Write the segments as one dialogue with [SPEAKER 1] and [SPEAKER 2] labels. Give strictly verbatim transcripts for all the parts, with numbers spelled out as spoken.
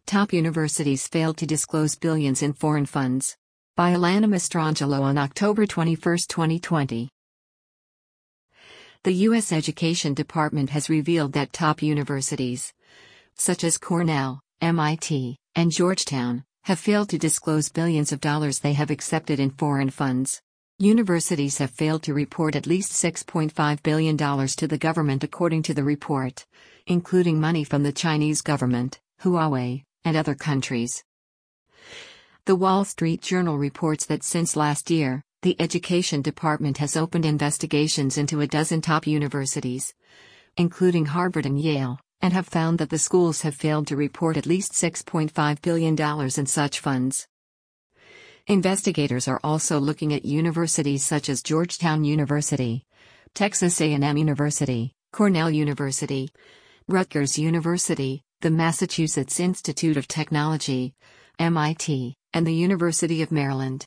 [SPEAKER 1] Top universities failed to disclose billions in foreign funds. By Alana Mastrangelo on October twenty-first, twenty twenty. The U S Education Department has revealed that top universities, such as Cornell, M I T, and Georgetown, have failed to disclose billions of dollars they have accepted in foreign funds. Universities have failed to report at least six point five billion dollars to the government according to the report, including money from the Chinese government, Huawei, and other countries. The Wall Street Journal reports that since last year, the Education Department has opened investigations into a dozen top universities, including Harvard and Yale, and have found that the schools have failed to report at least six point five billion dollars in such funds. Investigators are also looking at universities such as Georgetown University, Texas A and M University, Cornell University, Rutgers University, the Massachusetts Institute of Technology, M I T, and the University of Maryland.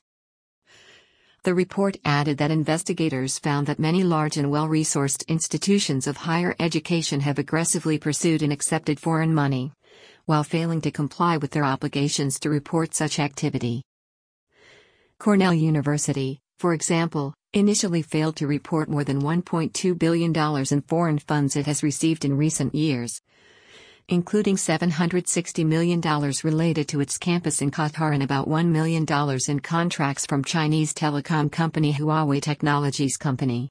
[SPEAKER 1] The report added that investigators found that many large and well-resourced institutions of higher education have aggressively pursued and accepted foreign money, while failing to comply with their obligations to report such activity. Cornell University, for example, initially failed to report more than one point two billion dollars in foreign funds it has received in recent years, including seven hundred sixty million dollars related to its campus in Qatar and about one million dollars in contracts from Chinese telecom company Huawei Technologies Company.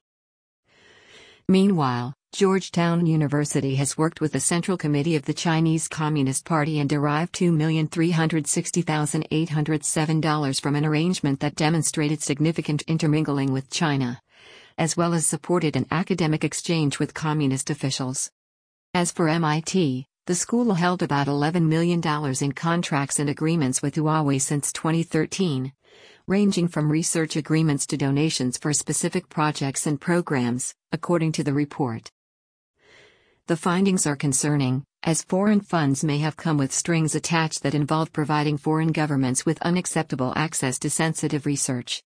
[SPEAKER 1] Meanwhile, Georgetown University has worked with the Central Committee of the Chinese Communist Party and derived two million three hundred sixty thousand eight hundred seven dollars from an arrangement that demonstrated significant intermingling with China, as well as supported an academic exchange with communist officials. As for M I T, the school held about eleven million dollars in contracts and agreements with Huawei since twenty thirteen, ranging from research agreements to donations for specific projects and programs, according to the report. The findings are concerning, as foreign funds may have come with strings attached that involve providing foreign governments with unacceptable access to sensitive research.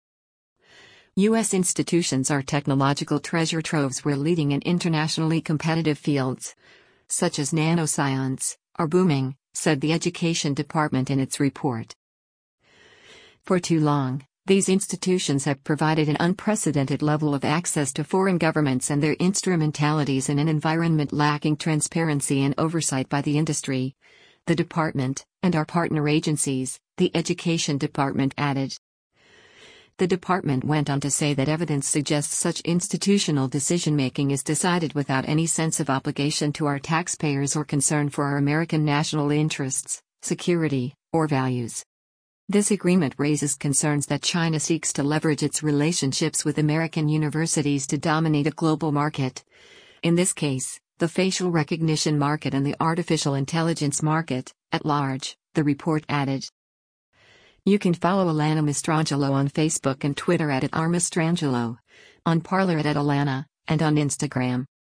[SPEAKER 1] U S institutions are technological treasure troves we're leading in internationally competitive fields, such as nanoscience, are booming, said the Education Department in its report. For too long, these institutions have provided an unprecedented level of access to foreign governments and their instrumentalities in an environment lacking transparency and oversight by the industry, the department, and our partner agencies, the Education Department added. The department went on to say that evidence suggests such institutional decision-making is decided without any sense of obligation to our taxpayers or concern for our American national interests, security, or values. This agreement raises concerns that China seeks to leverage its relationships with American universities to dominate a global market. In this case, the facial recognition market and the artificial intelligence market, at large, the report added. You can follow Alana Mastrangelo on Facebook and Twitter at @rmastrangelo, on Parler at @alana, and on Instagram.